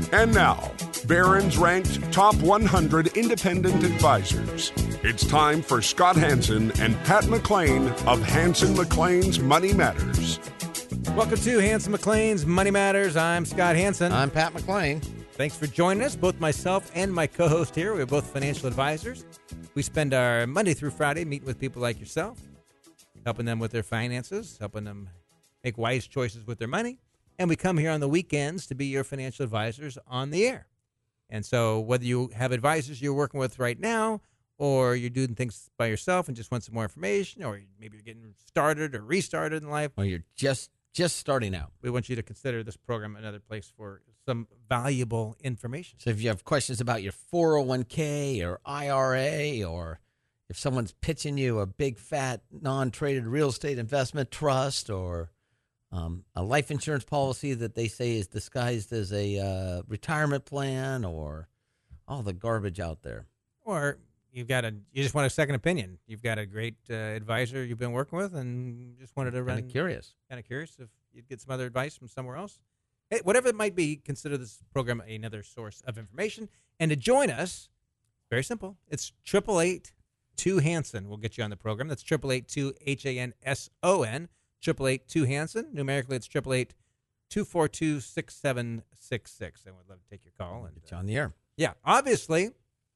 And now, Barron's ranked top 100 independent advisors. It's time for Scott Hanson and Pat McClain of Hanson McClain's Money Matters. Welcome to Hanson McClain's Money Matters. I'm Scott Hanson. I'm Pat McClain. Thanks for joining us, both myself and my co-host here. We're both financial advisors. We spend our Monday through Friday meeting with people like yourself, helping them with their finances, helping them make wise choices with their money. And we come here on the weekends to be your financial advisors on the air. And so whether you have advisors you're working with right now, or you're doing things by yourself and just want some more information, or maybe you're getting started or restarted in life, Or you're just starting out. we want you to consider this program another place for some valuable information. So if you have questions about your 401k or IRA, or if someone's pitching you a big, fat, non-traded real estate investment trust, or a life insurance policy that they say is disguised as a retirement plan, or all the garbage out there. Or you just want a second opinion. You've got a great advisor you've been working with and just wanted to run. Kind of curious If you'd get some other advice from somewhere else. Hey, whatever it might be, consider this program another source of information. And to join us, very simple. It's 888-2-HANSON. We'll get you on the program. That's 888-2-HANSON. 888-2-HANSON. Numerically, it's 888-242-6766. And we'd love to take your call. And Get you on the air. yeah, obviously,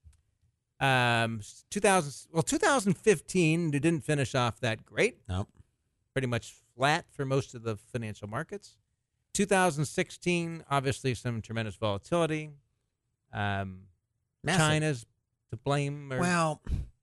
2015 didn't finish off that great. Nope. Pretty much flat for most of the financial markets. 2016, obviously, some tremendous volatility. Massive. China's to blame. Well,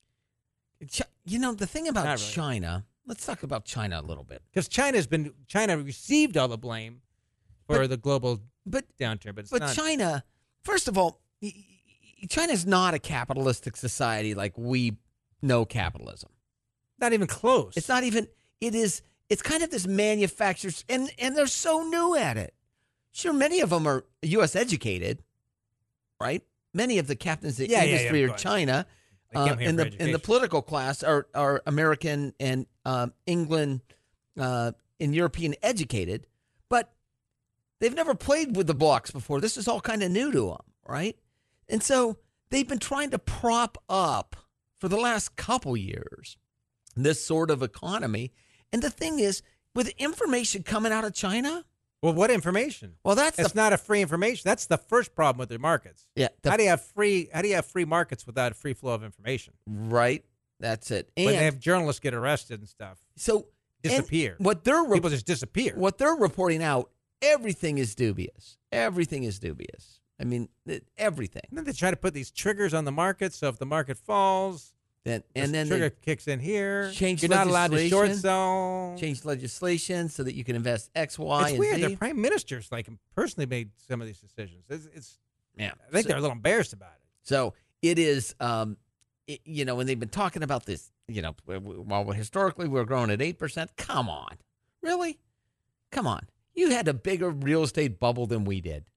the thing about Not really. China, let's talk about China a little bit. Because China received all the blame for the global downturn, but it's But not. China, first of all, China's not a capitalistic society like we know capitalism. Not even close. It's not even, it's kind of this manufacturers, and they're so new at it. Sure, many of them are U.S. educated, right? Many of the captains of industry of are course. China. They came here In for the education. political class are American and England and European educated, but they've never played with the blocks before. This is all kind of new to them, right? And so they've been trying to prop up for the last couple years this sort of economy. And the thing is, with information coming out of China, Well, what information? well, It's not a free information. That's the first problem with their markets. yeah, How do you have free markets without a free flow of information? right. That's it. When And they have journalists get arrested and stuff, so disappear. And what they're People just disappear. what they're reporting out, everything is dubious. Everything is dubious. I mean, everything. And then they try to put these triggers on the market. So if the market falls, And this then trigger they kicks in here. change You're not allowed to short legislation. sell. change legislation so that you can invest X, Y, It's and weird. Z. The prime ministers personally made some of these decisions. It's Yeah. I think they're a little embarrassed about it. So it is, and they've been talking about this, while historically we're growing at 8%. Come on. Really? Come on. You had a bigger real estate bubble than we did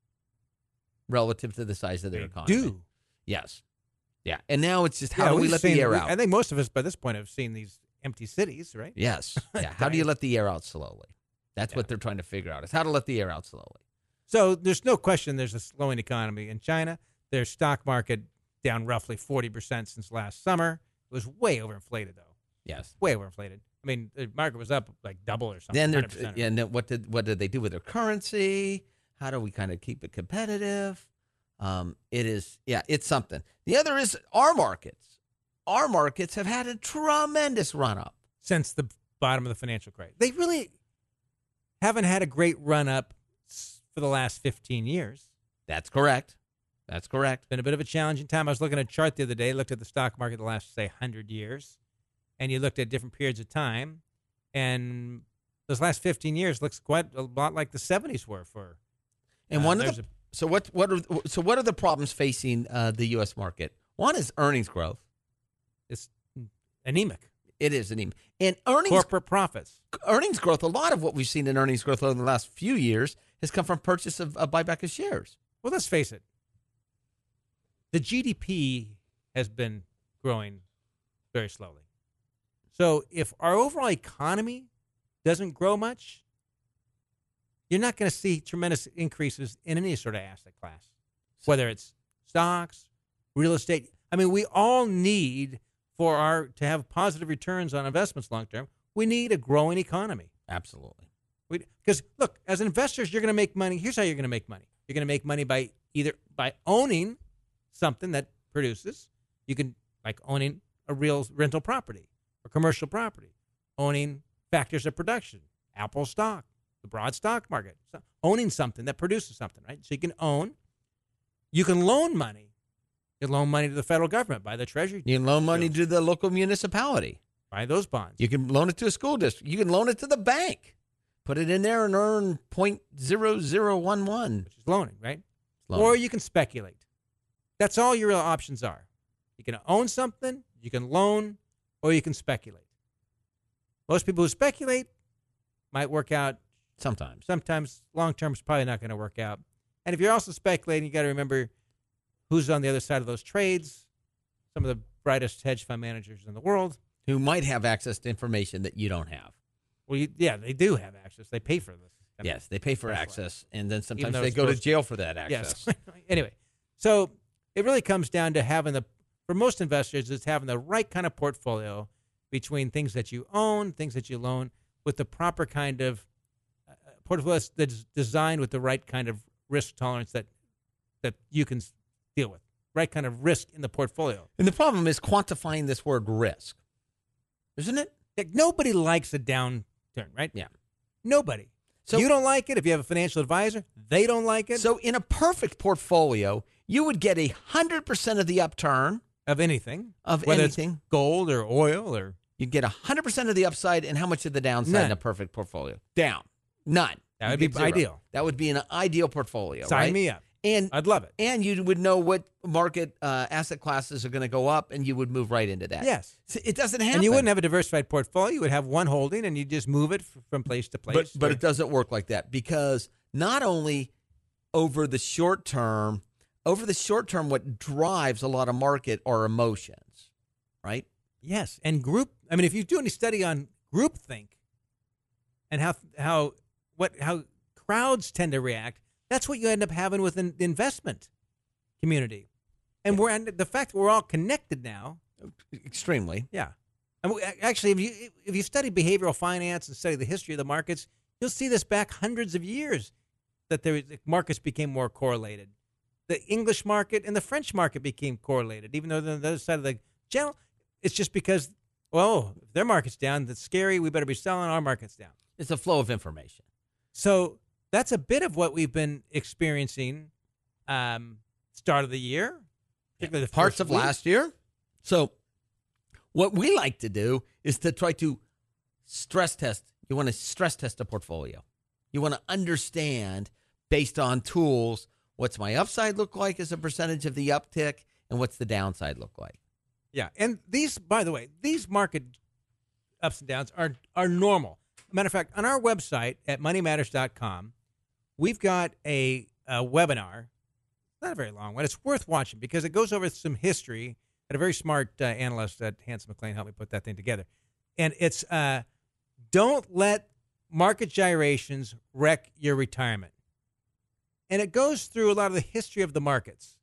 relative to the size of their They economy. do. Yes. Yeah. And now it's just how do we we've let seen- the air out? I think most of us by this point have seen these empty cities, right? Yes. Yeah. How do you let the air out slowly? That's what they're trying to figure out, is how to let the air out slowly. So there's no question there's a slowing economy in China. Their stock market down roughly 40% since last summer. It was way overinflated, though. Yes. Way overinflated. I mean, the market was up like double or something. Then 100%. and then what did they do with their currency? How do we kind of keep it competitive? It's something. The other is our markets. Our markets have had a tremendous run up. Since the bottom of the financial crisis. They really haven't had a great run up for the last 15 years. That's correct. That's correct. It's been a bit of a challenging time. I was looking at a chart the other day, looked at the stock market the last, say, 100 years, and you looked at different periods of time, and those last 15 years looks quite a lot like the 70s were for. And so what are the problems facing the U.S. market? One is earnings growth. It's anemic. It is anemic. And earnings Corporate profits. growth, a lot of what we've seen in earnings growth over the last few years has come from purchase of buyback of shares. Well, let's face it. The GDP has been growing very slowly. So if our overall economy doesn't grow much, you're not going to see tremendous increases in any sort of asset class, whether it's stocks, real estate. I mean, we all need to have positive returns on investments long term. We need a growing economy. Absolutely. Because look, as investors, you're going to make money. Here's how you're going to make money. You're going to make money by owning something that produces. You can, like, owning a real rental property or commercial property, owning factors of production, Apple stock, the broad stock market, owning something that produces something, right? So you can loan money. You can loan money to the federal government by the Treasury. You can loan money to the local municipality. Buy those bonds. You can loan it to a school district. You can loan it to the bank. Put it in there and earn 0.0011. Which is loaning, right? Loaning. Or you can speculate. That's all your real options are. You can own something, you can loan, or you can speculate. Most people who speculate might work out. Sometimes. Sometimes long-term is probably not going to work out. And if you're also speculating, you got to remember who's on the other side of those trades. Some of the brightest hedge fund managers in the world. Who might have access to information that you don't have. Well, they do have access. They pay for this. Yes, they pay for access, and then sometimes though they it's go to supposed jail for that access. Yes. Anyway, so it really comes down to for most investors, it's having the right kind of portfolio between things that you own, things that you loan, with the proper kind of portfolio that's designed with the right kind of risk tolerance that you can deal with, right kind of risk in the portfolio. And the problem is quantifying this word risk, isn't it? Like, nobody likes a downturn, right? Yeah. Nobody. So you don't like it. If you have a financial advisor, they don't like it. So in a perfect portfolio, you would get 100% of the upturn of anything, of whether anything, it's gold or oil, or you'd get 100% of the upside, and how much of the downside None. in a perfect portfolio? Down. None. That would You be get zero. ideal. That would be an ideal portfolio. Sign right? me up. And I'd love it. And you would know what market asset classes are going to go up, and you would move right into that. Yes. So it doesn't happen. And you wouldn't have a diversified portfolio. You would have one holding, and you just move it from place to place. But it doesn't work like that, because not only over the short term, what drives a lot of market are emotions, right? Yes. And if you do any study on groupthink and how crowds tend to react, that's what you end up having with the investment community. And the fact that we're all connected now. Extremely. Yeah. And actually, if you study behavioral finance and study the history of the markets, you'll see this back hundreds of years, that the markets became more correlated. The English market and the French market became correlated, even though they're on the other side of the channel. It's just because, if their market's down, that's scary. We better be selling. Our market's down. It's a flow of information. So that's a bit of what we've been experiencing start of the year, particularly the parts first of week. last year. So what we like to do is to try to stress test. You want to stress test a portfolio. You want to understand, based on tools, what's my upside look like as a percentage of the uptick, and what's the downside look like. Yeah, and these, by the way, these market ups and downs are normal. Matter of fact, on our website at moneymatters.com, we've got a webinar. Not a very long one. It's worth watching because it goes over some history. And a very smart analyst at Hanson McLean helped me put that thing together. And it's don't let market gyrations wreck your retirement. And it goes through a lot of the history of the markets.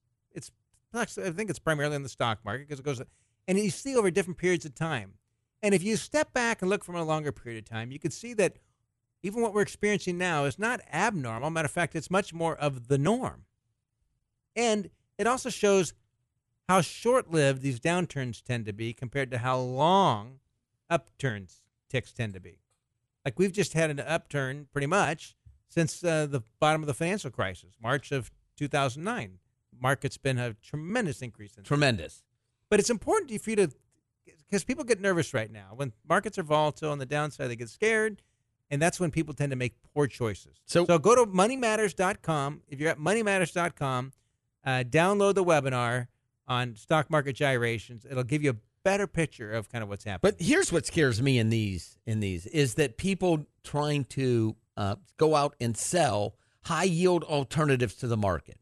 I think it's primarily in the stock market because it goes, and you see over different periods of time. And if you step back and look from a longer period of time, you can see that even what we're experiencing now is not abnormal. Matter of fact, it's much more of the norm. And it also shows how short-lived these downturns tend to be compared to how long upturns ticks tend to be. Like, we've just had an upturn pretty much since the bottom of the financial crisis, March of 2009. Market's been a tremendous increase. Tremendous. But it's important for you to, because people get nervous right now. When markets are volatile on the downside, they get scared, and that's when people tend to make poor choices. So go to moneymatters.com. If you're at moneymatters.com, download the webinar on stock market gyrations. It'll give you a better picture of kind of what's happening. But here's what scares me in these is that people trying to go out and sell high yield alternatives to the market.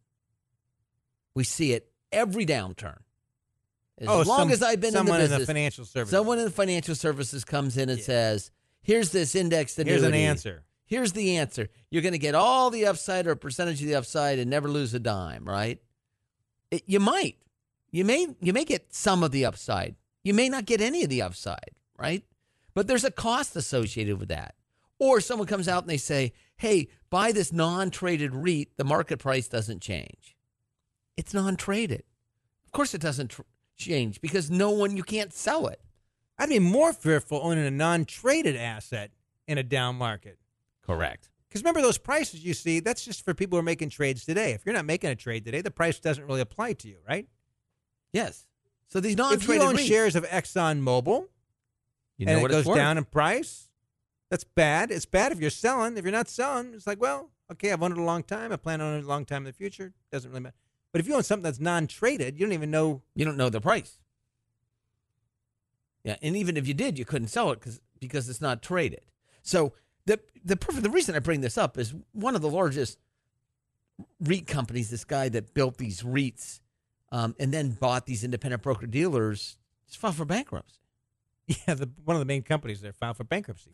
We see it every downturn. As long as I've been in the business, someone in the financial services. Someone in the financial services comes in and says, "Here's this indexed annuity. Here's an answer. here's the answer. You're going to get all the upside or a percentage of the upside and never lose a dime, right? You might. You may get some of the upside. You may not get any of the upside, right? But there's a cost associated with that. Or someone comes out and they say, hey, buy this non-traded REIT. The market price doesn't change. It's non-traded. Of course it doesn't change because you can't sell it. I'd be more fearful owning a non-traded asset in a down market. Correct. Because remember those prices you see, that's just for people who are making trades today. If you're not making a trade today, the price doesn't really apply to you, right? Yes. So these non-traded if you own REITs, shares of ExxonMobil and it goes down in price, that's bad. It's bad if you're selling. If you're not selling, it's like, well, okay, I've owned it a long time. I plan on it a long time in the future. Doesn't really matter. But if you own something that's non-traded, you don't even know. You don't know the price. Yeah, and even if you did, you couldn't sell it because it's not traded. So the reason I bring this up is one of the largest REIT companies, this guy that built these REITs and then bought these independent broker-dealers, just filed for bankruptcy. Yeah, one of the main companies there filed for bankruptcy.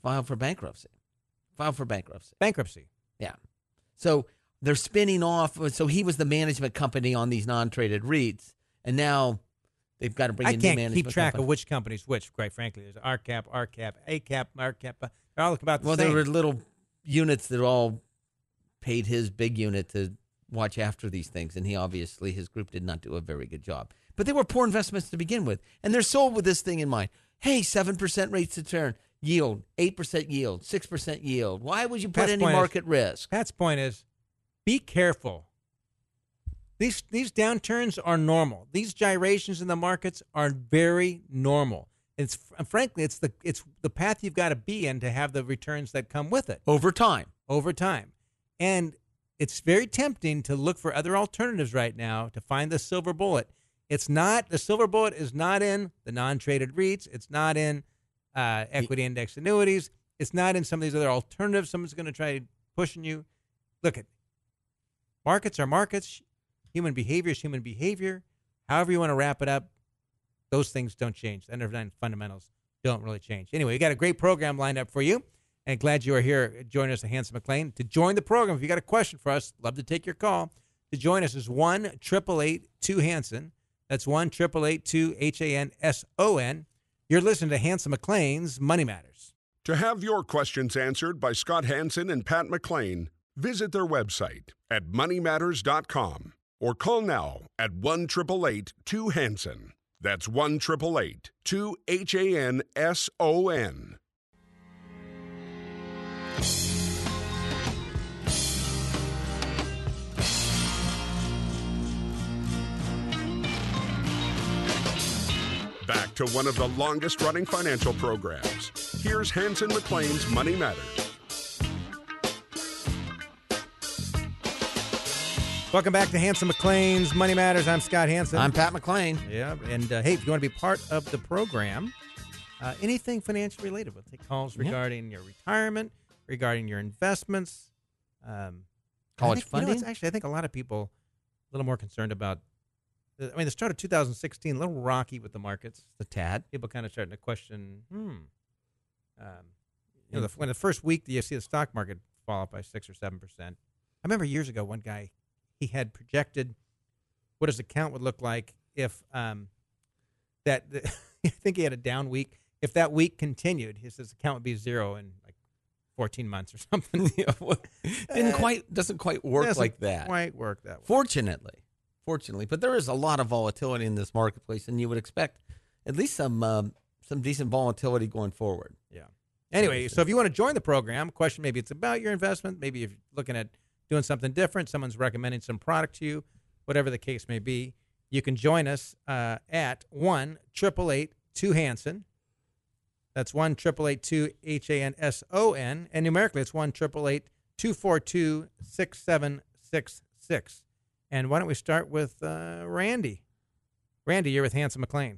Bankruptcy. Yeah. So they're spinning off. So he was the management company on these non-traded REITs, and now they've got to bring in new management. I can't keep track of which company's which, quite frankly. There's RCAP, ACAP, RCAP. They're all about the same. Well, there were little units that all paid his big unit to watch after these things, and his group did not do a very good job. But they were poor investments to begin with, and they're sold with this thing in mind. Hey, 7% rates of return, yield, 8% yield, 6% yield. Why would you put any market risk? Pat's point is, be careful. These downturns are normal. These gyrations in the markets are very normal. It's frankly, it's the path you've got to be in to have the returns that come with it over time. And it's very tempting to look for other alternatives right now to find the silver bullet. The silver bullet is not in the non-traded REITs. It's not in equity index annuities. It's not in some of these other alternatives. Someone's going to try pushing you. Look, markets are markets. Human behavior is human behavior. However you want to wrap it up, those things don't change. The underlying fundamentals don't really change. Anyway, we got a great program lined up for you, and glad you are here joining us at Hanson McLean. To join the program, if you got a question for us, love to take your call. To join us is 1-888-2-HANSON. That's 1-888-2-HANSON. You're listening to Hanson McLean's Money Matters. To have your questions answered by Scott Hanson and Pat McLean, visit their website at moneymatters.com or call now at 1-888-2-HANSON. That's 1-888-2-HANSON. Back to one of the longest-running financial programs. Here's Hanson McLean's Money Matters. Welcome back to Hanson McLean's Money Matters. I'm Scott Hanson. I'm Pat McLean. Yeah, and hey, if you want to be part of the program, anything financial related, we'll take calls regarding your retirement, regarding your investments. College funding? I think a lot of people a little more concerned about. I mean, the start of 2016, a little rocky with the markets. The tad. People kind of starting to question, when the first week you see the stock market fall off by 6 or 7%. I remember years ago, one guy, he had projected what his account would look like if I think he had a down week. If that week continued, his account would be zero in like 14 months or something. Doesn't quite work like that. Quite work that way. Fortunately, but there is a lot of volatility in this marketplace, and you would expect at least some decent volatility going forward. Yeah. Anyway, so if you want to join the program, question maybe it's about your investment, maybe if you're looking at doing something different, someone's recommending some product to you, whatever the case may be, you can join us at 1-888-2-HANSON. That's 1-888-2-HANSON, and numerically it's 1-888-242-6766. And why don't we start with Randy? Randy, you're with Hanson McLean.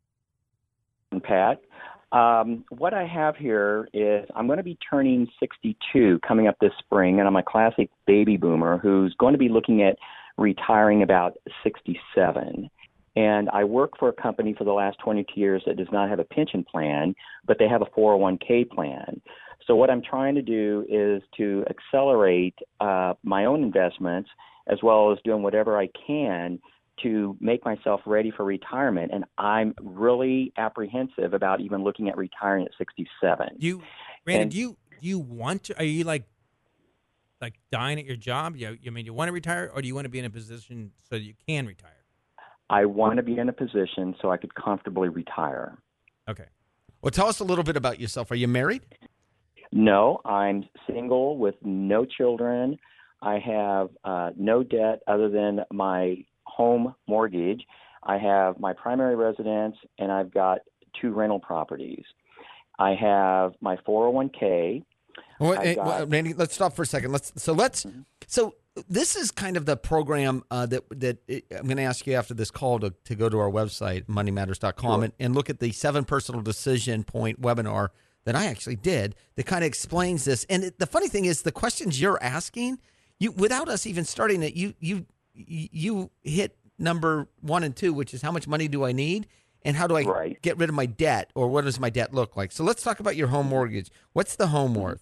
Pat, what I have here is I'm going to be turning 62 coming up this spring, and I'm a classic baby boomer who's going to be looking at retiring about 67. And I work for a company for the last 22 years that does not have a pension plan, but they have a 401k plan. So what I'm trying to do is to accelerate my own investments as well as doing whatever I can to make myself ready for retirement. And I'm really apprehensive about even looking at retiring at 67. Randy, do you want to? Are you like dying at your job? You mean you want to retire, or do you want to be in a position so that you can retire? I want to be in a position so I could comfortably retire. Okay. Well, tell us a little bit about yourself. Are you married? No, I'm single with no children. I have no debt other than my home mortgage. I have my primary residence, and I've got 2 rental properties. I have my 401k. Well, Randy, let's stop for a second. So this is kind of the program that I'm going to ask you after this call to go to our website, moneymatters.com, Sure. and look at the 7 personal decision point webinar that I actually did that kind of explains this. And the funny thing is, the questions you're asking, without us even starting it, you hit number 1 and 2, which is how much money do I need? And how do I get rid of my debt, or what does my debt look like? So let's talk about your home mortgage. What's the home worth?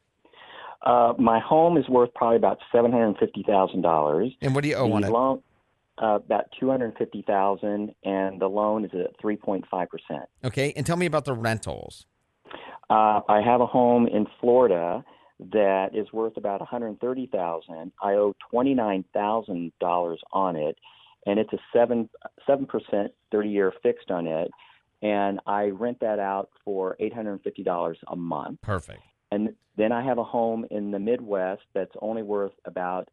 My home is worth probably about $750,000. And what do you owe on it? Loan, about $250,000, and the loan is at 3.5%. Okay, and tell me about the rentals. I have a home in Florida that is worth about $130,000. I owe $29,000 on it, and it's a 7% 30-year fixed on it, and I rent that out for $850 a month. Perfect. And then I have a home in the Midwest that's only worth about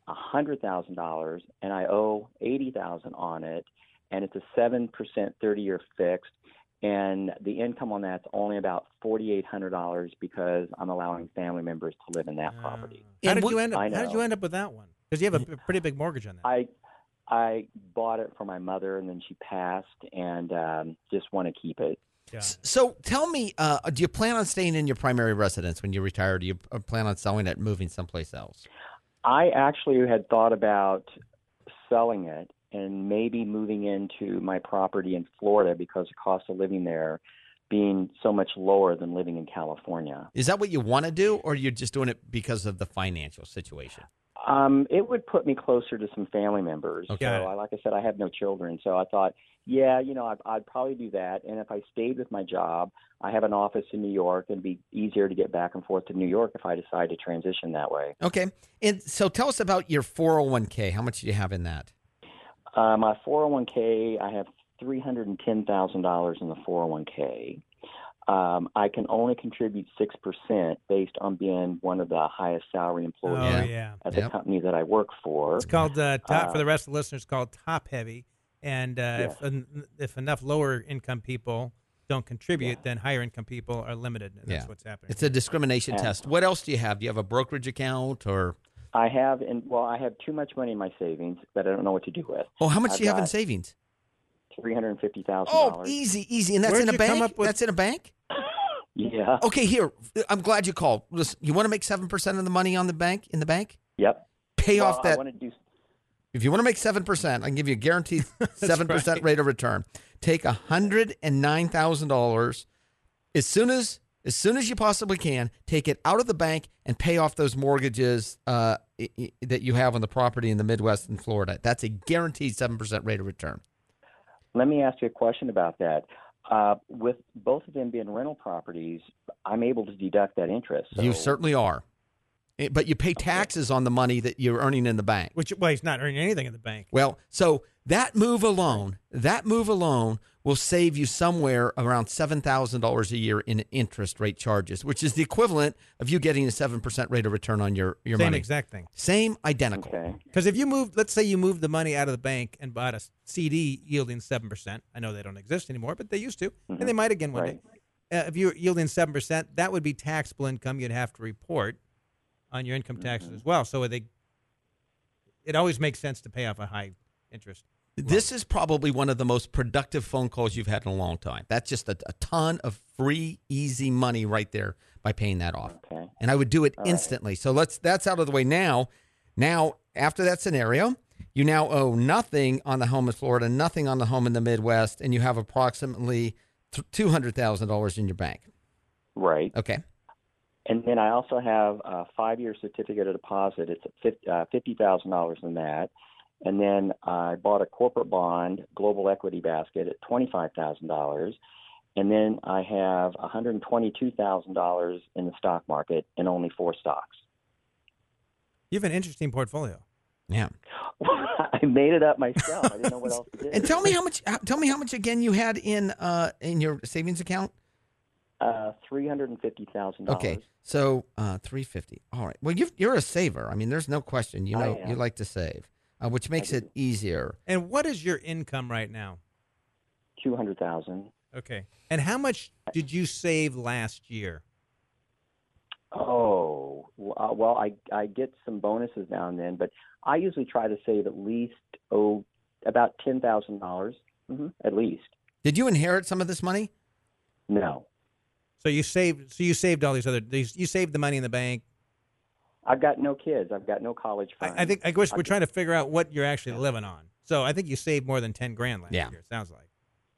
$100,000, and I owe $80,000 on it, and it's a 7% 30-year fixed, and the income on that's only about $4,800 because I'm allowing family members to live in that property. How did you end up with that one? Because you have a pretty big mortgage on that. I bought it for my mother, and then she passed, and just want to keep it. Yeah. So tell me, do you plan on staying in your primary residence when you retire? Or do you plan on selling it and moving someplace else? I actually had thought about selling it and maybe moving into my property in Florida because the cost of living there being so much lower than living in California. Is that what you want to do, or you're just doing it because of the financial situation? It would put me closer to some family members. Okay. So, like I said, I have no children. So I thought, I'd probably do that. And if I stayed with my job, I have an office in New York. It'd be easier to get back and forth to New York if I decide to transition that way. Okay. And so tell us about your 401k. How much do you have in that? My 401k, I have $310,000 in the 401k. I can only contribute 6% based on being one of the highest salary employees at the company that I work for. It's called for the rest of the listeners, called top heavy. And if enough lower income people don't contribute, then higher income people are limited. And that's what's happening. It's a discrimination test. What else do you have? Do you have a brokerage account or? I have too much money in my savings that I don't know what to do with. Oh, how much do you have in savings? $350,000. Oh, easy. And that's in a bank? That's in a bank? Yeah. Okay, here. I'm glad you called. Listen, you want to make 7% of the money in the bank? Yep. Pay off that. If you want to make 7%, I can give you a guaranteed 7% rate of return. Take $109,000 as soon as you possibly can. Take it out of the bank and pay off those mortgages that you have on the property in the Midwest and Florida. That's a guaranteed 7% rate of return. Let me ask you a question about that. With both of them being rental properties, I'm able to deduct that interest. So. You certainly are. But you pay taxes on the money that you're earning in the bank. He's not earning anything in the bank. Well, so that move alone will save you somewhere around $7,000 a year in interest rate charges, which is the equivalent of you getting a 7% rate of return on your money. Same exact thing. Same identical. Because if you let's say you moved the money out of the bank and bought a CD yielding 7%. I know they don't exist anymore, but they used to, and they might again one day. If you're yielding 7%, that would be taxable income you'd have to report on your income taxes as well. So it always makes sense to pay off a high interest. This is probably one of the most productive phone calls you've had in a long time. That's just a ton of free, easy money right there by paying that off. Okay. And I would do it instantly. So that's out of the way now. Now, after that scenario, you now owe nothing on the home in Florida, nothing on the home in the Midwest, and you have approximately $200,000 in your bank. Right. Okay. And then I also have a 5-year certificate of deposit. It's $50,000 in that. And then I bought a corporate bond, global equity basket, at $25,000. And then I have $122,000 in the stock market and only 4 stocks. You have an interesting portfolio. Yeah. I made it up myself. I didn't know what else to do. And tell me how much. Tell me how much again you had in your savings account. $350,000. Okay, so $350. All right. Well, you're a saver. I mean, there's no question. You know, you like to save, which makes it easier. And what is your income right now? $200,000. Okay. And how much did you save last year? Oh, well, I get some bonuses now and then, but I usually try to save at least about $10,000, at least. Did you inherit some of this money? No. So you saved all you saved the money in the bank. I've got no kids. I've got no college funds. I guess we're trying to figure out what you're actually living on. So I think you saved more than $10,000 last year. It sounds like.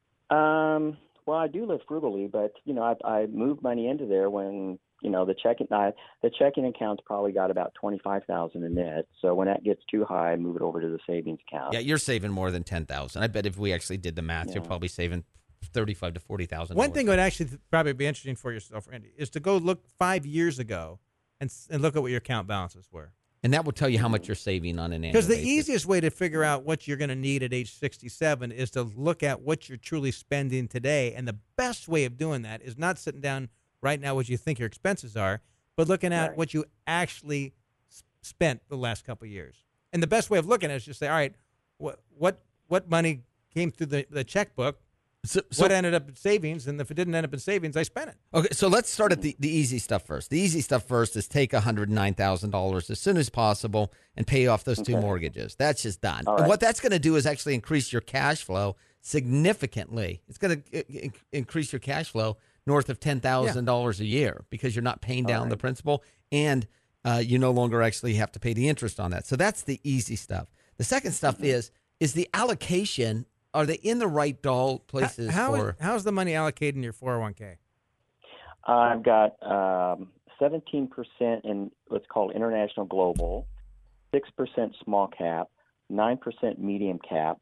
Well, I do live frugally, but I moved money into there when the checking account's probably got about $25,000 in it. So when that gets too high, I move it over to the savings account. Yeah, you're saving more than $10,000. I bet if we actually did the math, you're probably saving $35,000 to $40,000. One thing would actually probably be interesting for yourself, Randy, is to go look 5 years ago and look at what your account balances were. And that will tell you how much you're saving on an annual basis. Because the easiest way to figure out what you're going to need at age 67 is to look at what you're truly spending today. And the best way of doing that is not sitting down right now what you think your expenses are, but looking at what you actually spent the last couple of years. And the best way of looking at it is just say, all right, what money came through the checkbook? So what ended up in savings, and if it didn't end up in savings, I spent it. Okay, so let's start at the easy stuff first. The easy stuff first is take $109,000 as soon as possible and pay off those 2 mortgages. That's just done. Right. And what that's going to do is actually increase your cash flow significantly. It's going to increase your cash flow north of $10,000 a year because you're not paying down the principal, and you no longer actually have to pay the interest on that. So that's the easy stuff. The second stuff is the allocation. Are they in the right places? How's the money allocated in your 401k? I've got 17% in what's called international global, 6% small cap, 9% medium cap,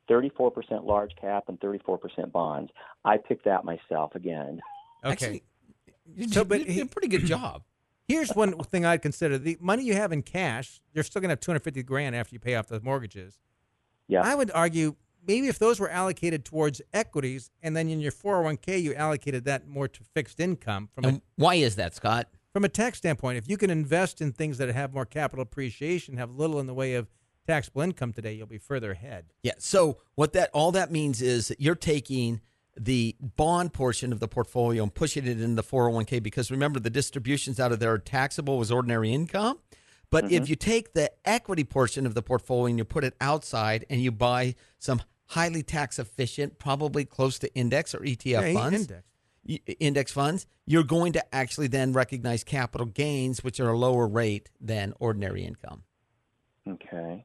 34% large cap, and 34% bonds. I picked that myself again. Okay. Actually, you did a pretty good job. Here's one thing I'd consider. The money you have in cash, you're still going to have $250,000 after you pay off those mortgages. Yeah. I would argue maybe if those were allocated towards equities, and then in your 401k you allocated that more to fixed income. Why is that, Scott? From a tax standpoint, if you can invest in things that have more capital appreciation, have little in the way of taxable income today, you'll be further ahead. Yeah. So all that means is that you're taking the bond portion of the portfolio and pushing it in the 401k, because remember, the distributions out of there are taxable as ordinary income. But if you take the equity portion of the portfolio and you put it outside and you buy some highly tax efficient, probably close to index or ETF funds, index funds, you're going to actually then recognize capital gains, which are a lower rate than ordinary income. Okay.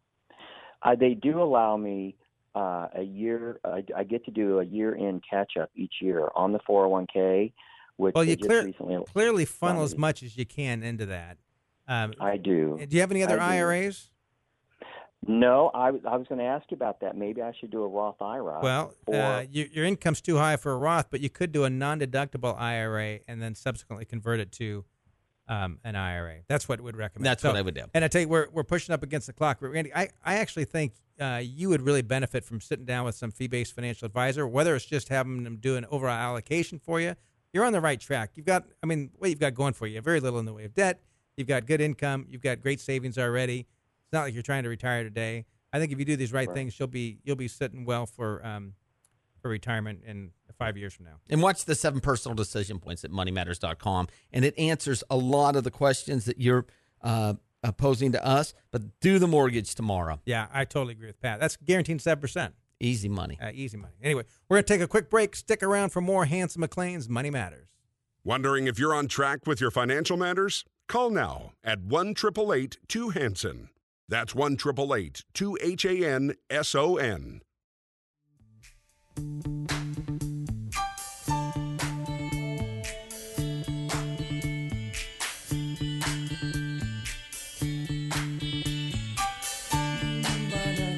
They do allow me a year. I get to do a year-end catch-up each year on the 401k, which you recently clearly funnel as much as you can into that. I do. Do you have any other IRAs? No, I was going to ask you about that. Maybe I should do a Roth IRA. Well, your income's too high for a Roth, but you could do a non-deductible IRA and then subsequently convert it to an IRA. That's what I would recommend. That's what I would do. And I tell you, we're pushing up against the clock. But Randy, I actually think you would really benefit from sitting down with some fee-based financial advisor, whether it's just having them do an overall allocation for you. You're on the right track. What you've got going for you, you have very little in the way of debt. You've got good income. You've got great savings already. It's not like you're trying to retire today. I think if you do these right things, you'll be sitting well for retirement in 5 years from now. And watch the 7 personal decision points at moneymatters.com, and it answers a lot of the questions that you're posing to us. But do the mortgage tomorrow. Yeah, I totally agree with Pat. That's guaranteed 7%. Easy money. Easy money. Anyway, we're going to take a quick break. Stick around for more Hanson McLean's Money Matters. Wondering if you're on track with your financial matters? Call now at 1-888-2-HANSON. That's 1-888-2-HANSON.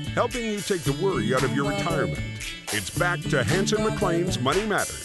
helping you take the worry out of your retirement. It's back to Hanson McLean's Money Matters.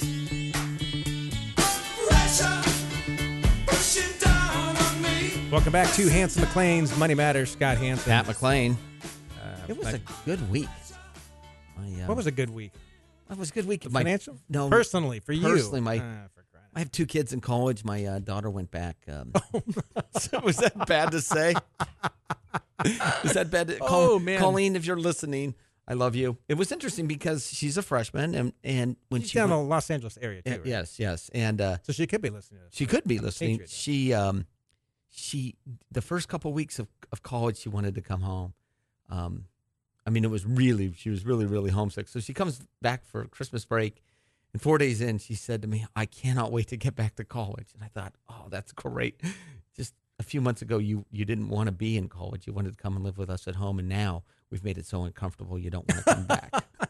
Welcome back to Hanson McLean's Money Matters. Scott Hanson. Pat McLean. It was a good week. What was a good week? It was a good week. Financial? No. Personally, for you. Personally, I have 2 kids in college. My daughter went back. So was that bad to say? Is that bad? Man. Colleen, if you're listening, I love you. It was interesting because she's a freshman, and when She's she down went, in the Los Angeles area, too. Right? Yes, and So she could be listening to this. she could be listening. Patriot. She the first couple of weeks of college, she wanted to come home. I mean, she was really, really homesick. So she comes back for Christmas break, and 4 days in, she said to me, "I cannot wait to get back to college." And I thought, "Oh, that's great." Just a few months ago, you didn't want to be in college. You wanted to come and live with us at home, and now we've made it so uncomfortable you don't want to come back.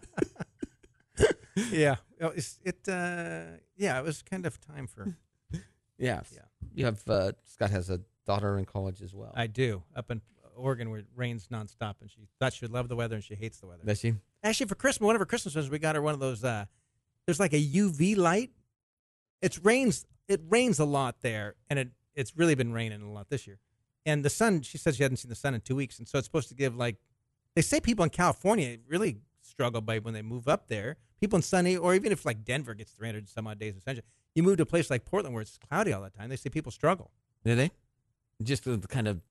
Yeah. It was kind of time for... Yeah. You have Scott has a daughter in college as well. I do. Up in Oregon where it rains nonstop, and she thought she would love the weather, and she hates the weather. Does she? Actually, for Christmas, one of her Christmas presents, we got her one of those, there's like a UV light. It rains a lot there, and it's really been raining a lot this year. And the sun, she said she hadn't seen the sun in 2 weeks, and so it's supposed to give, like, they say people in California really struggle by when they move up there. People in sunny, or even if like Denver gets 300 and some odd days of sunshine, you move to a place like Portland where it's cloudy all the time, they say people struggle. Do they? Just the kind of,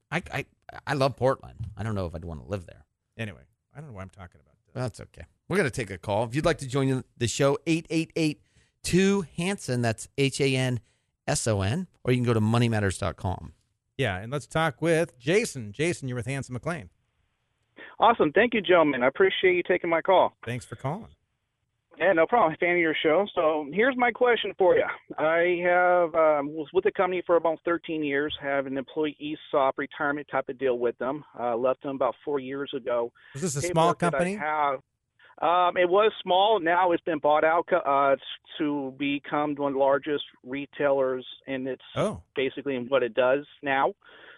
I love Portland. I don't know if I'd want to live there. Anyway, I don't know what I'm talking about. That's okay. We're going to take a call. If you'd like to join the show, 888-2-HANSON. That's HANSON. Or you can go to moneymatters.com. Yeah, and let's talk with Jason. Jason, you're with Hanson McLean. Awesome. Thank you, gentlemen. I appreciate you taking my call. Thanks for calling. Yeah, no problem. Fan of your show. So here's my question for you. I was with the company for about 13 years, have an employee ESOP retirement type of deal with them. Left them about 4 years ago. Was this a small company? It was small. Now it's been bought out to become one of the largest retailers, and it's basically in what it does now.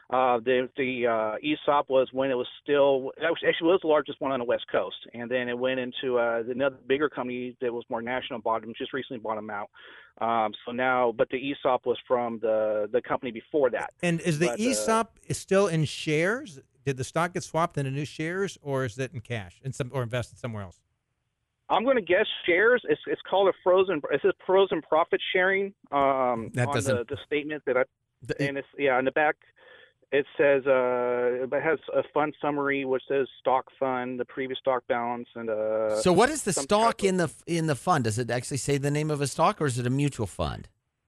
The ESOP was when it was still actually was the largest one on the West Coast, and then it went into another bigger company that was more national, bought them, just recently bought them out. So now, but the ESOP was from the company before that. And is the ESOP is still in shares? Did the stock get swapped into new shares, or is it in cash or invested somewhere else? I'm going to guess shares. It's called a frozen. It says frozen profit sharing on the statement that and it's in the back. It says it has a fund summary which says stock fund, the previous stock balance, and So what is the stock in the fund? Does it actually say the name of a stock, or is it a mutual fund?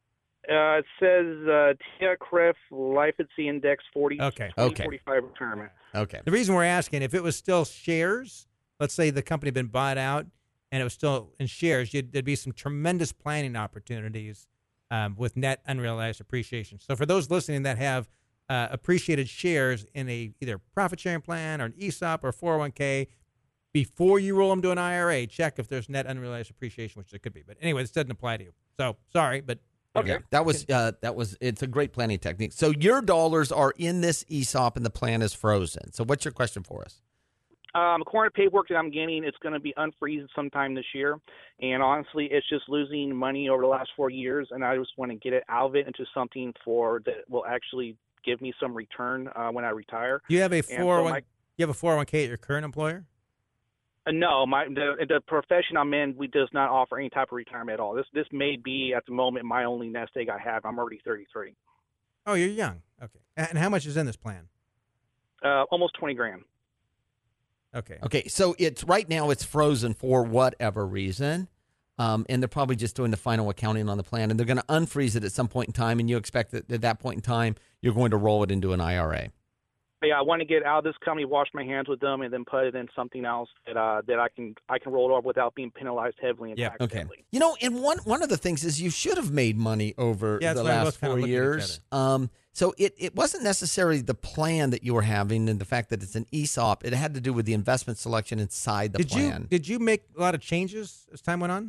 It says TIAA-CREF Life at Sea Index 40. Okay. 45 retirement. Okay. The reason we're asking, if it was still shares, let's say the company had been bought out and it was still in shares, there'd be some tremendous planning opportunities with net unrealized appreciation. So for those listening that have appreciated shares in either profit sharing plan or an ESOP or 401k, before you roll them to an IRA, check if there's net unrealized appreciation, which there could be. But anyway, this doesn't apply to you. So sorry, but okay. Yeah, that was it's a great planning technique. So your dollars are in this ESOP and the plan is frozen. So what's your question for us? According to paperwork that I'm getting, it's going to be unfreezed sometime this year. And honestly, it's just losing money over the last 4 years, and I just want to get it out of it into something that will actually give me some return when I retire. You have a 401k at your current employer? No, the profession I'm in, does not offer any type of retirement at all. This may be at the moment my only nest egg I have. I'm already 33. Oh, you're young. Okay. And how much is in this plan? Almost $20,000. Okay. Okay. So right now it's frozen for whatever reason. And they're probably just doing the final accounting on the plan, and they're going to unfreeze it at some point in time, and you expect that at that point in time you're going to roll it into an IRA. Yeah, I want to get out of this company, wash my hands with them, and then put it in something else that I can roll it off without being penalized heavily and taxed heavily. You know, and one of the things is you should have made money over the last 4 years. So it wasn't necessarily the plan that you were having and the fact that it's an ESOP. It had to do with the investment selection inside the plan. Did you make a lot of changes as time went on?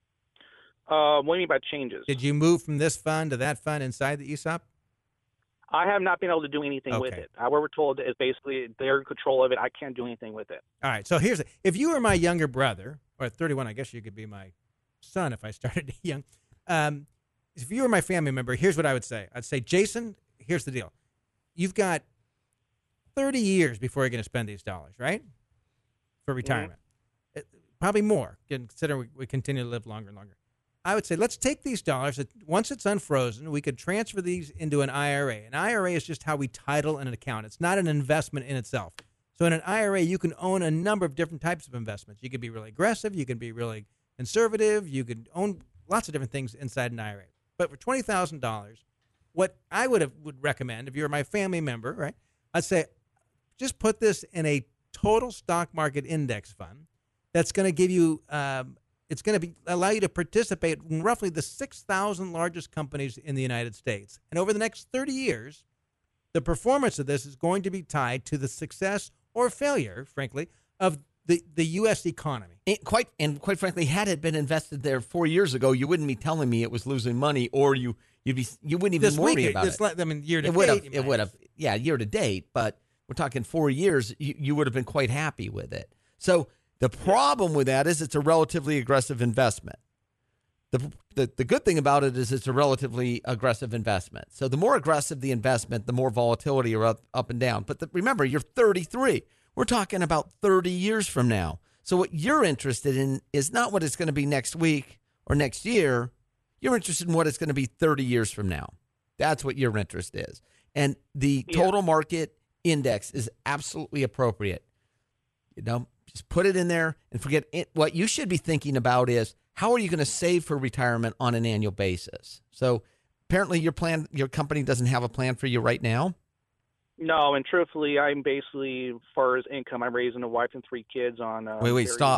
What do you mean by changes? Did you move from this fund to that fund inside the ESOP? I have not been able to do anything with it. What we're told is basically they're in control of it. I can't do anything with it. All right. So if you were my younger brother, or at 31, I guess you could be my son if I started young. If you were my family member, here's what I would say. I'd say, Jason, here's the deal. You've got 30 years before you're going to spend these dollars, right? For retirement. Probably more, considering we continue to live longer and longer. I would say let's take these dollars. Once it's unfrozen, we could transfer these into an IRA. An IRA is just how we title an account. It's not an investment in itself. So in an IRA, you can own a number of different types of investments. You can be really aggressive. You can be really conservative. You can own lots of different things inside an IRA. But for $20,000, what I would recommend, if you're my family member, right, I'd say just put this in a total stock market index fund that's going to give you it's going to allow you to participate in roughly the 6,000 largest companies in the United States. And over the next 30 years, the performance of this is going to be tied to the success or failure, frankly, of the U.S. economy. Quite frankly, had it been invested there 4 years ago, you wouldn't be telling me it was losing money, or you wouldn't even worry about it. I mean, year to date. It would have, yeah, year to date. But we're talking 4 years. You would have been quite happy with it. So the problem with that is it's a relatively aggressive investment. The good thing about it is it's a relatively aggressive investment. So the more aggressive the investment, the more volatility you're up and down. But remember, you're 33. We're talking about 30 years from now. So what you're interested in is not what it's going to be next week or next year. You're interested in what it's going to be 30 years from now. That's what your interest is. And the total market index is absolutely appropriate. Just put it in there and forget it. What you should be thinking about is, how are you going to save for retirement on an annual basis? So apparently your company doesn't have a plan for you right now. No, and truthfully, I'm basically, as far as income, I'm raising a wife and 3 kids on wait, stop,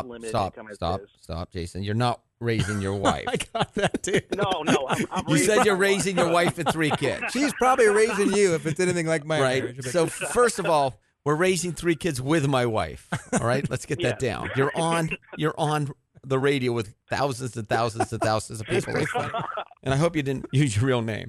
Jason. You're not raising your wife. I got that, too. No, I'm you said you're raising your wife and 3 kids. She's probably raising you if it's anything like my marriage. So first of all, we're raising 3 kids with my wife. All right, let's get that down. You're on the radio with thousands and thousands and thousands of people listening, and I hope you didn't use your real name.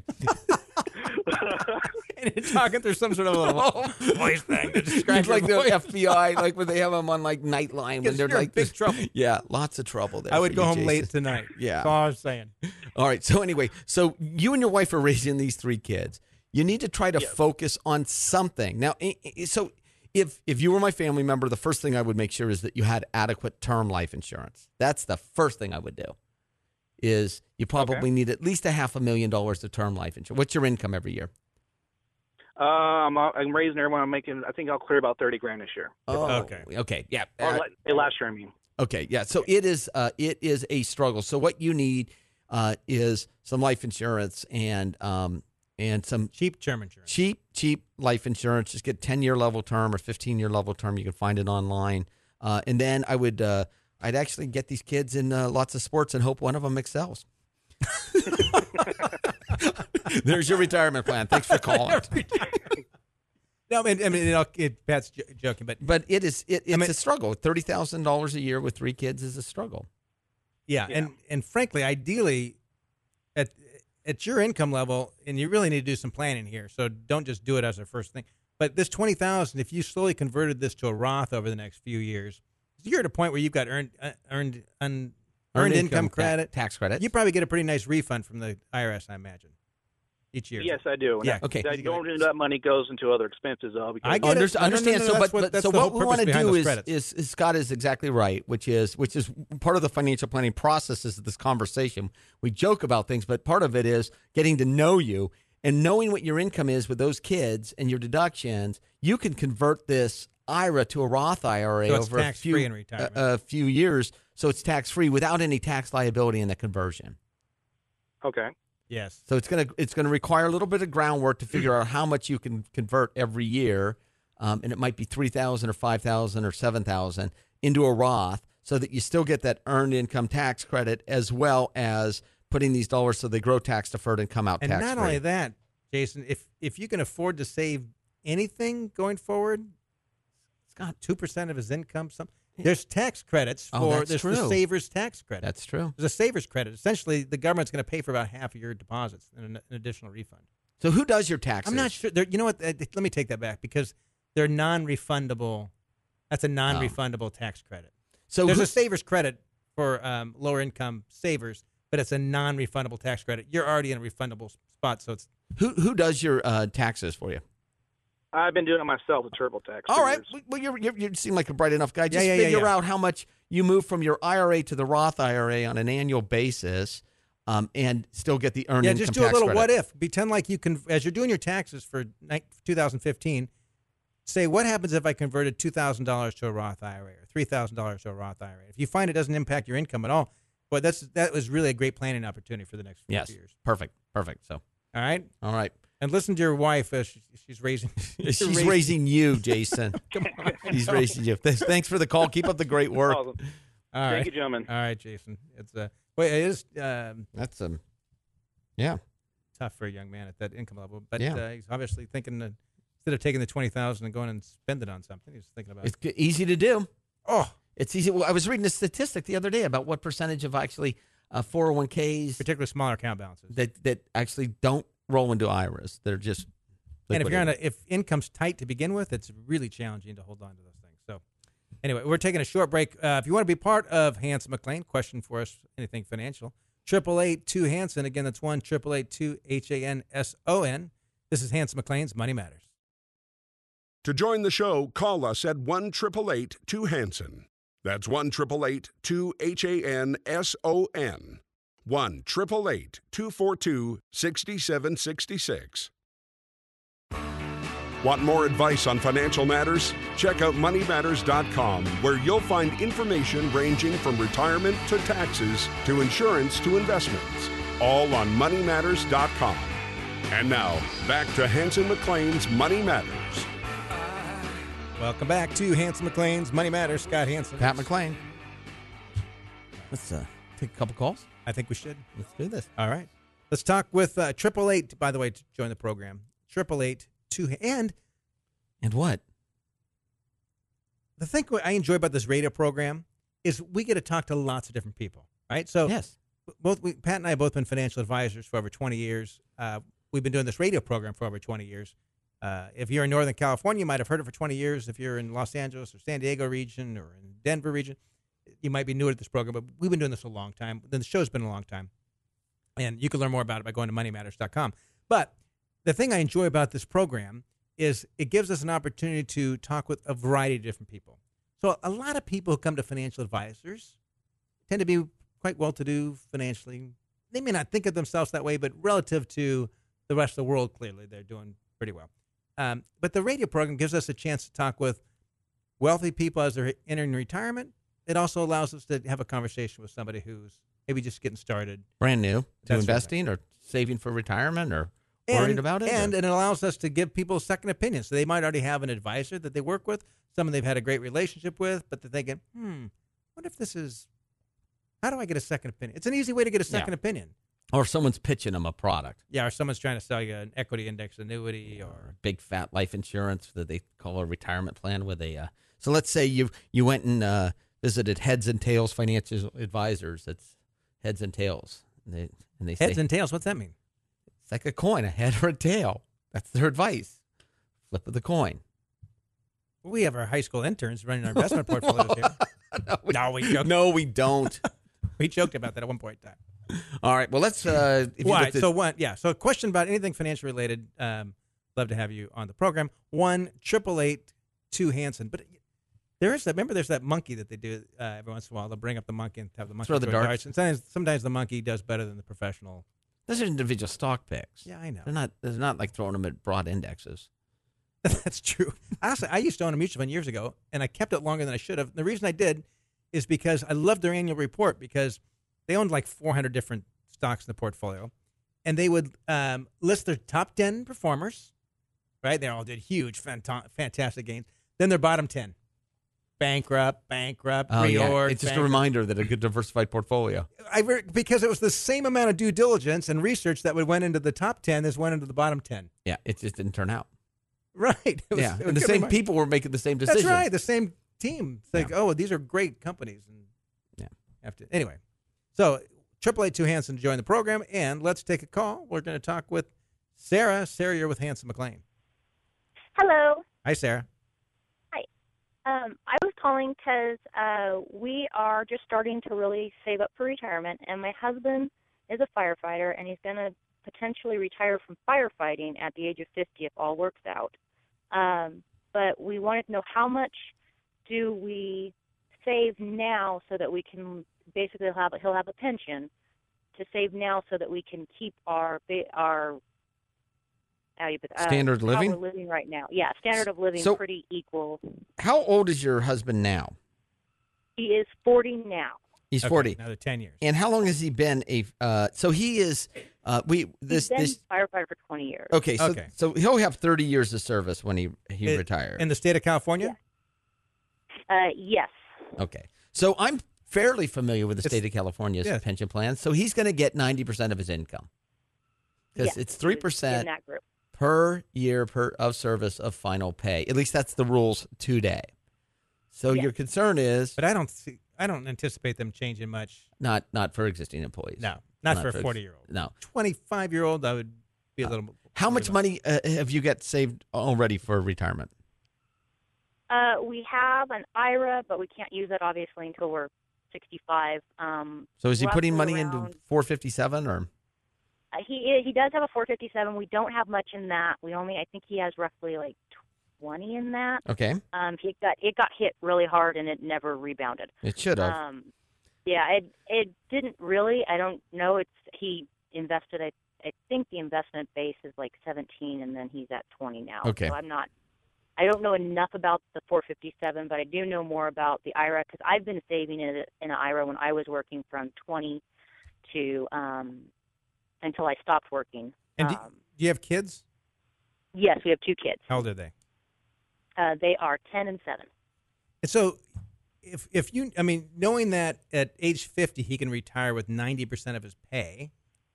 And you're talking through some sort of little voice thing to describe like the FBI, like when they have them on like Nightline when they're like big trouble. Yeah, lots of trouble there. I would go home Jason. late tonight. Yeah, that's all I was saying. All right. So anyway, so you and your wife are raising these 3 kids. You need to try to focus on something now. So if you were my family member, the first thing I would make sure is that you had adequate term life insurance. That's the first thing I would do. Is you probably need at least $500,000 of term life insurance. What's your income every year? I'm raising everyone. I'm making. I think I'll clear about $30,000 this year. Oh, okay, yeah. Last year, I mean. Okay, yeah. So it is a struggle. So what you need is some life insurance and some cheap term insurance. Cheap life insurance. Just get 10-year level term or 15-year level term. You can find it online. And then I'd actually get these kids in lots of sports and hope one of them excels. There's your retirement plan. Thanks for calling. No, I mean, Pat's joking, but it's a struggle. $30,000 a year with 3 kids is a struggle. Yeah. And frankly, ideally, at your income level, and you really need to do some planning here. So don't just do it as a first thing. But this $20,000, if you slowly converted this to a Roth over the next few years, you're at a point where you've got earned income credit, tax credit. You probably get a pretty nice refund from the IRS, I imagine, each year. Yes, I do. Yeah. Okay. That money goes into other expenses, though. I understand. No, so what we want to do is Scott is exactly right, which is part of the financial planning process is this conversation. We joke about things, but part of it is getting to know you and knowing what your income is with those kids and your deductions. You can convert this IRA to a Roth IRA over a few years, so it's tax-free without any tax liability in the conversion. Okay. Yes. So it's gonna require a little bit of groundwork to figure out how much you can convert every year, and it might be $3,000 or $5,000 or $7,000 into a Roth, so that you still get that earned income tax credit as well as putting these dollars so they grow tax deferred and come out tax free. And not only that, Jason, if you can afford to save anything going forward, Scott, 2% of his income, there's tax credits for the saver's tax credit. That's true. There's a saver's credit. Essentially, the government's going to pay for about half of your deposits and an additional refund. So who does your taxes? I'm not sure. You know what? Let me take that back because they're non-refundable. That's a non-refundable tax credit. So there's a saver's credit for lower income savers, but it's a non-refundable tax credit. You're already in a refundable spot, so it's who does your taxes for you? I've been doing it myself with TurboTax. All right. Well, you seem like a bright enough guy. Just figure out how much you move from your IRA to the Roth IRA on an annual basis, and still get the earned income tax credit. Yeah, just do a little what if. Pretend like you can, as you're doing your taxes for 2015, say, what happens if I converted $2,000 to a Roth IRA or $3,000 to a Roth IRA? If you find it doesn't impact your income at all, boy, that was really a great planning opportunity for the next few years. Perfect. So, all right. And listen to your wife as she's raising. She's raising you, Jason. Come on. She's raising you. Thanks for the call. Keep up the great work. Awesome. All Thank you, gentlemen. All right, Jason. It's it is. That's tough for a young man at that income level, but he's obviously thinking that instead of taking the $20,000 and going and spend it on something, he's thinking about. It's easy to do. Oh, it's easy. Well, I was reading a statistic the other day about what percentage of actually 401ks, particularly smaller account balances, that actually don't roll into IRAs. They're just and if income's tight to begin with, it's really challenging to hold on to those things. So anyway, we're taking a short break. If you want to be part of Hanson McClain, question for us, anything financial, 888-2-HANSON. Again, that's 1-888-2-HANSON. This is Hanson McClain's Money Matters. To join the show, call us at 1-888-2-HANSON. That's 1-888-2-HANSON. 1-888-242-6766. Want more advice on financial matters? Check out moneymatters.com, where you'll find information ranging from retirement to taxes to insurance to investments. All on moneymatters.com. And now, back to Hanson McClain's Money Matters. Welcome back to Hanson McClain's Money Matters. Scott Hanson. Pat McClain. Let's take a couple calls. I think we should. Let's do this. All right. Let's talk with 888, by the way, to join the program. 888-2 and what? The thing I enjoy about this radio program is we get to talk to lots of different people, right? So yes, Pat and I have both been financial advisors for over 20 years. We've been doing this radio program for over 20 years. If you're in Northern California, you might have heard it for 20 years. If you're in Los Angeles or San Diego region or in Denver region, you might be newer to this program, but we've been doing this a long time. The show's been a long time. And you can learn more about it by going to moneymatters.com. But the thing I enjoy about this program is it gives us an opportunity to talk with a variety of different people. So a lot of people who come to financial advisors tend to be quite well-to-do financially. They may not think of themselves that way, but relative to the rest of the world, clearly they're doing pretty well. But the radio program gives us a chance to talk with wealthy people as they're entering retirement. It also allows us to have a conversation with somebody who's maybe just getting started. Brand new to investing or saving for retirement or worried about it. And it allows us to give people second opinions. So they might already have an advisor that they work with, someone they've had a great relationship with, but they're thinking, what if this is, how do I get a second opinion? It's an easy way to get a second opinion. Or someone's pitching them a product. Yeah, or someone's trying to sell you an equity index annuity or big fat life insurance that they call a retirement plan with a. So let's say you went and visited Heads and Tails Financial Advisors. It's Heads and Tails. And they say, Heads and Tails, what's that mean? It's like a coin, a head or a tail. That's their advice. Flip of the coin. We have our high school interns running our investment portfolios here. No, we don't. We joked about that at one point in time. All right. Well, let's. So a question about anything financial related. Love to have you on the program. 1-888-2-HANSON. But there is that. Remember, there's that monkey that they do every once in a while. They'll bring up the monkey and have the monkey throw the darts. And sometimes the monkey does better than the professional. Those are individual stock picks. Yeah, I know. They're not like throwing them at broad indexes. That's true. Honestly, I used to own a mutual fund years ago, and I kept it longer than I should have. The reason I did is because I loved their annual report because they owned like 400 different stocks in the portfolio, and they would list their top 10 performers, right? They all did huge, fantastic gains. Then their bottom 10. Bankrupt, reorg. Yeah. It's just a reminder that a good diversified portfolio. Because it was the same amount of due diligence and research that went into the top 10 as went into the bottom 10. Yeah, it just didn't turn out. Right. And the same people were making the same decisions. That's right. The same team. It's like, these are great companies. And anyway, so 888-2-HANSON to join the program, and let's take a call. We're going to talk with Sarah, you're with Hanson McLean. Hello. Hi, Sarah. Hi. I was calling because we are just starting to really save up for retirement, and my husband is a firefighter, and he's going to potentially retire from firefighting at the age of 50 if all works out. But we wanted to know how much do we save now so that we can basically he'll have a pension to save now so that we can keep our standard of living? How we're living right now. Yeah, standard of living pretty equal. How old is your husband now? He is 40 now. He's 40. Another 10 years. And how long has he been so he is he's been firefighter for 20 years. Okay, so he'll have 30 years of service when he retires. In the state of California? Yes. Okay. So I'm fairly familiar with the state of California's pension plan. So he's going to get 90% of his income. Because it's 3% per year of service of final pay. At least that's the rules today. So your concern is, but I don't anticipate them changing much. Not for existing employees. No, not for a 40-year-old. No, 25-year-old. I would be a little. How much money have you got saved already for retirement? We have an IRA, but we can't use it obviously until we're 65. So is he putting money into 457 or? He does have a 457. We don't have much in that. I think he has roughly like 20 in that. Okay. It got hit really hard and it never rebounded. It should have. It didn't really. I don't know. He invested. I think the investment base is like 17, and then he's at 20 now. Okay. So I don't know enough about the 457, but I do know more about the IRA because I've been saving in an IRA when I was working from 20 to until I stopped working. And do you have kids? Yes, we have 2 kids. How old are they? They are 10 and 7. And so, if you, knowing that at age 50 he can retire with 90% of his pay,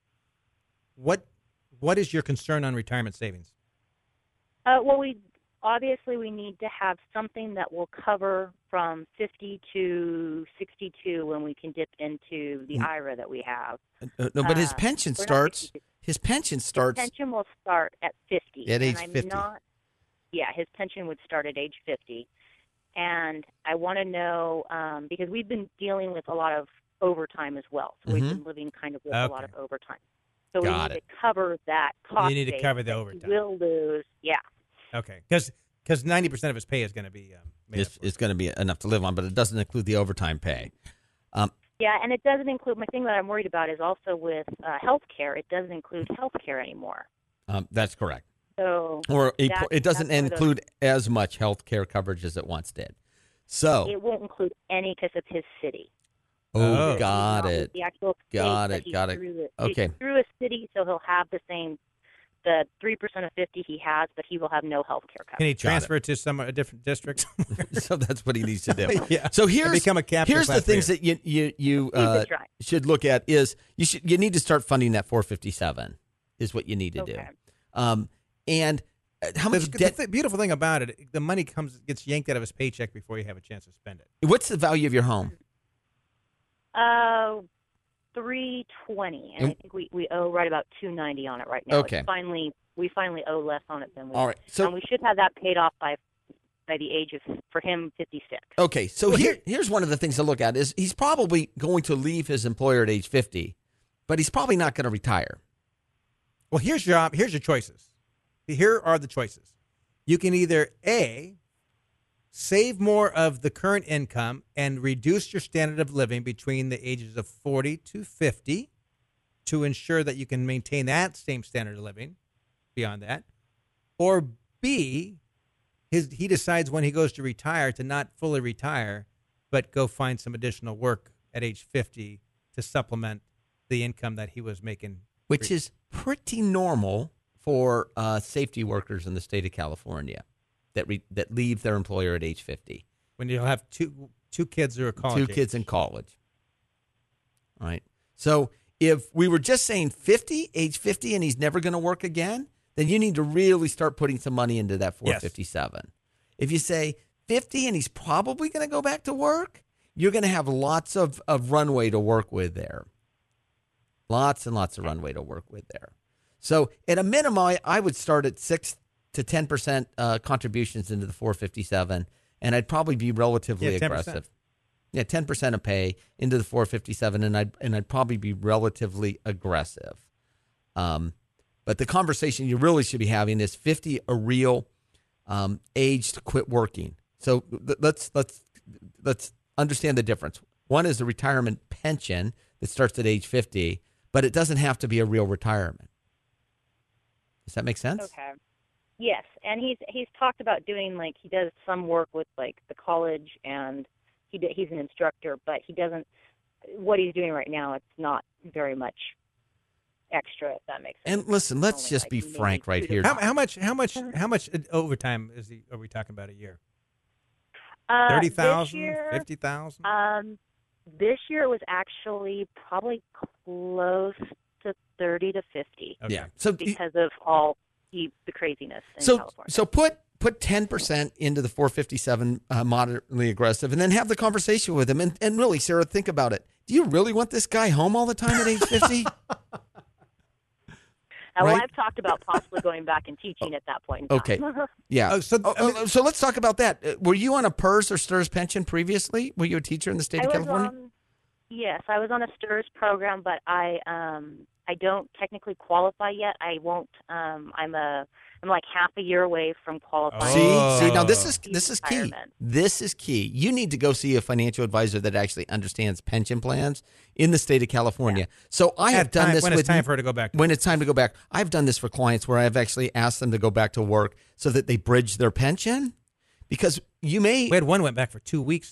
what is your concern on retirement savings? Well, we need to have something that will cover from 50 to 62 when we can dip into the IRA that we have. No, but his pension starts. His pension will start at 50. At age 50. His pension would start at age 50. And I want to know, because we've been dealing with a lot of overtime as well. So we've been living kind of with a lot of overtime. So we need to cover that cost. You need to cover the overtime. We'll lose, Okay, because 90% of his pay is going to be it's going to be enough to live on, but it doesn't include the overtime pay. And it doesn't include, my thing that I'm worried about is also with health care. It doesn't include health care anymore. That's correct. So it doesn't include as much health care coverage as it once did. So it won't include any because of his city. Oh, got it. The actual state got it. Okay. He's through a city, so he'll have the 3% of 50 he has, but he will have no health care coverage. Can he transfer it to a different district? So that's what he needs to do. Yeah. So here's the things that you should look at is you need to start funding that 457 is what you need to do. And how much debt? The beautiful thing about it, the money gets yanked out of his paycheck before you have a chance to spend it. What's the value of your home? $320, and I think we owe right about $290 on it right now. Okay. We finally owe less on it than we. All right. So and we should have that paid off by the age of, for him, 56. Okay. So here's one of the things to look at is he's probably going to leave his employer at age 50, but he's probably not going to retire. Well, here's your choices. Here are the choices. You can either A, save more of the current income and reduce your standard of living between the ages of 40 to 50 to ensure that you can maintain that same standard of living beyond that. Or B, he decides when he goes to retire to not fully retire, but go find some additional work at age 50 to supplement the income that he was making. Which is pretty normal for safety workers in the state of California that leave their employer at age 50. When you'll have two kids who are college. 2 kids in college. All right. So if we were just saying age 50, and he's never going to work again, then you need to really start putting some money into that 457. Yes. If you say 50 and he's probably going to go back to work, you're going to have lots of runway to work with there. Lots and lots of runway to work with there. So at a minimum, I would start at 6 to 10% contributions into the 457, and I'd probably be relatively aggressive. Yeah, 10% of pay into the 457, and I'd probably be relatively aggressive. But the conversation you really should be having is 50 a real age to quit working. So let's understand the difference. One is a retirement pension that starts at age 50, but it doesn't have to be a real retirement. Does that make sense? Okay. Yes, and he's talked about doing, like, he does some work with, like, the college, and he's an instructor, but he doesn't. What he's doing right now, it's not very much extra, if that makes sense. And listen, let's just be frank right here. How much overtime are we talking about a year? 30,000, 50,000? This year it was actually probably close to 30 to 50. Okay. Yeah. So because of all the craziness in California. So put 10% into the 457 moderately aggressive, and then have the conversation with him. And really, Sarah, think about it. Do you really want this guy home all the time at age 50? Well, right? I've talked about possibly going back and teaching at that point in time. Okay. Yeah. So let's talk about that. Were you on a PERS or STRS pension previously? Were you a teacher in the state of California? Yes, I was on a STRS program, but I don't technically qualify yet. I won't. I'm like half a year away from qualifying. See, now this is key. This is key. You need to go see a financial advisor that actually understands pension plans in the state of California. Yeah. So I have done this when it's time for her to go back. When it's time to go back, I've done this for clients where I've actually asked them to go back to work so that they bridge their pension, because you may. We had one went back for 2 weeks.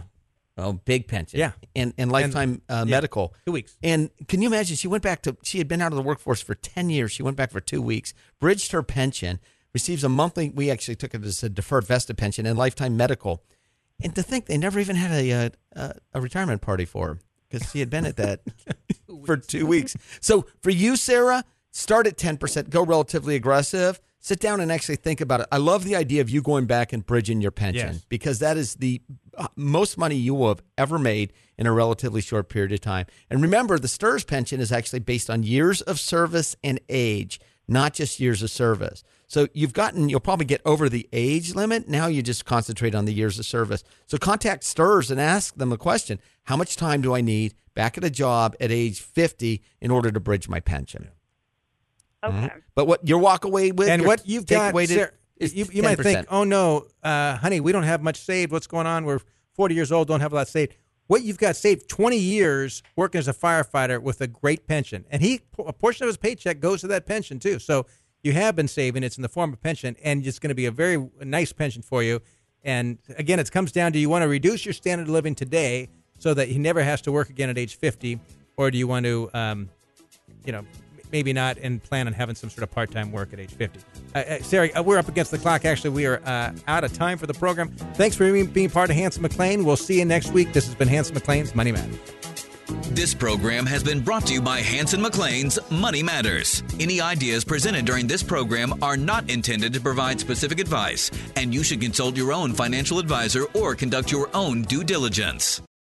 Big pension. Yeah. And lifetime medical. 2 weeks. And can you imagine, she had been out of the workforce for 10 years. She went back for 2 weeks, bridged her pension, receives a monthly, we actually took it as a deferred vested pension, and lifetime medical. And to think they never even had a retirement party for her because she had been at that for 2 weeks. So for you, Sarah, start at 10%, go relatively aggressive. Sit down and actually think about it. I love the idea of you going back and bridging your pension, because that is the most money you will have ever made in a relatively short period of time. And remember, the STRS pension is actually based on years of service and age, not just years of service. So you'll probably get over the age limit. Now you just concentrate on the years of service. So contact STRS and ask them a question. How much time do I need back at a job at age 50 in order to bridge my pension? Okay. Mm-hmm. But what your walk away with, and what you've got, Sarah, is you might think, oh no, honey, we don't have much saved. What's going on? We're 40 years old, don't have a lot saved. What you've got saved, 20 years working as a firefighter with a great pension, and a portion of his paycheck goes to that pension too. So you have been saving. It's in the form of pension, and it's going to be a very nice pension for you. And again, it comes down to, you want to reduce your standard of living today so that he never has to work again at age 50, or do you want to, maybe not, and plan on having some sort of part-time work at age 50. Sarah, we're up against the clock. Actually, we are out of time for the program. Thanks for being part of Hanson McLean. We'll see you next week. This has been Hanson McLean's Money Matters. This program has been brought to you by Hanson McLean's Money Matters. Any ideas presented during this program are not intended to provide specific advice, and you should consult your own financial advisor or conduct your own due diligence.